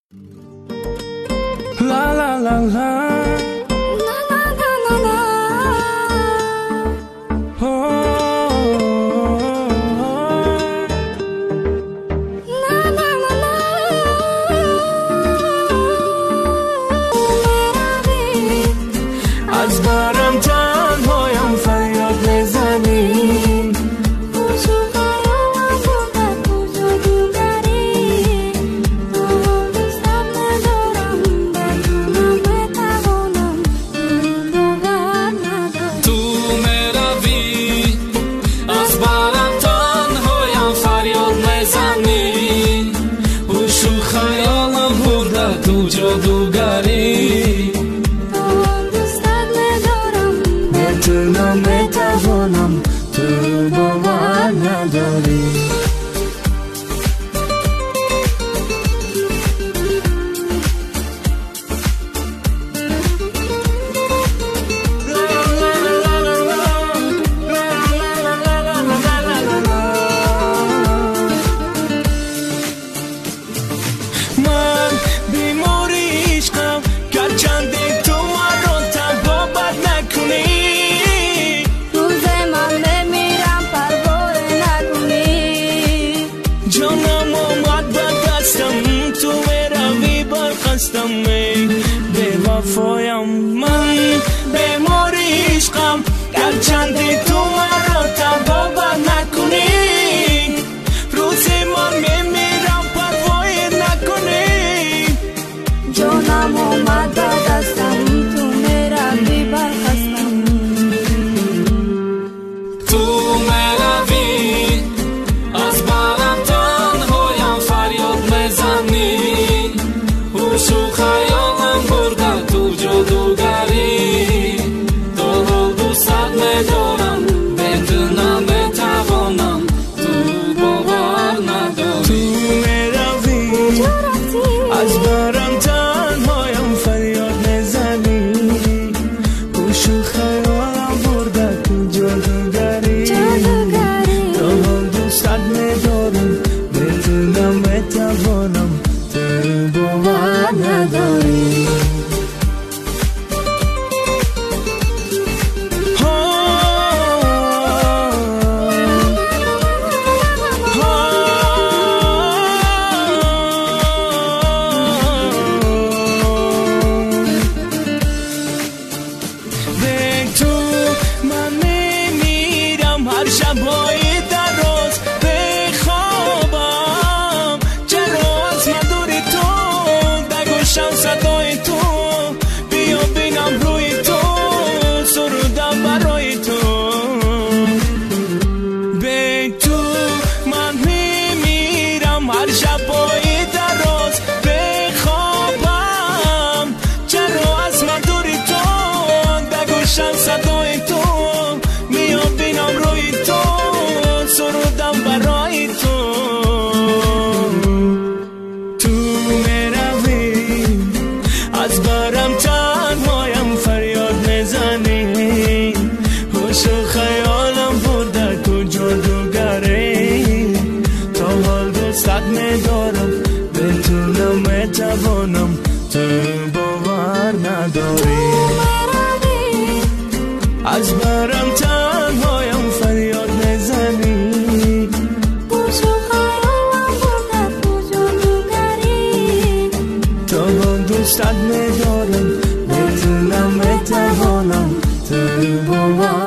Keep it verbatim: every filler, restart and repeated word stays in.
La la la la. La la la la la. Oh, oh, oh. La la la la. از برم تنهایم فریاد بزنی تو جادوگری دوستت ندارم بتونم بتوانم تو باور نداری به وفایم من به ماری عشقم گرچند تو مرا تبابت نکنی روز من میمیرم پروای نکنی جانم آمد به دستم تو میروی برخستم تو میروی از برم تنهایم فریاد میزنی و خیالم برده تو جادوگری تا حال دوستت میدارم بتونم بتوانم تو باور نداری تو میروی از برم تنهایم فریاد میزنی هوش و خیالم برده تو جادوگری تا حال دوستت میدارم بتونم بتوانم تو باور نداری به تو من میمیرم هر شب‌های دراز به خوابم چرا از مداری تو دگوشم صدای تو بیا بینم روی تو سرودم برای تو به تو من میمیرم هر شب‌های دراز به خوابم چرا از مداری تو دگوشم صدای تو بیا بینم روی تو سرودم برای تو تو میروی از برم تنهایم فریاد میزنی هوش و خیالم برده تو جادوگری تا حال دوستت میدارم بتونم بتوانم تو باور نداری از برم تنهایم فریاد میزنی هوش و خیالم برده تو جادوگری تا حال دوستت میدارم بتونم بتوانم تو باور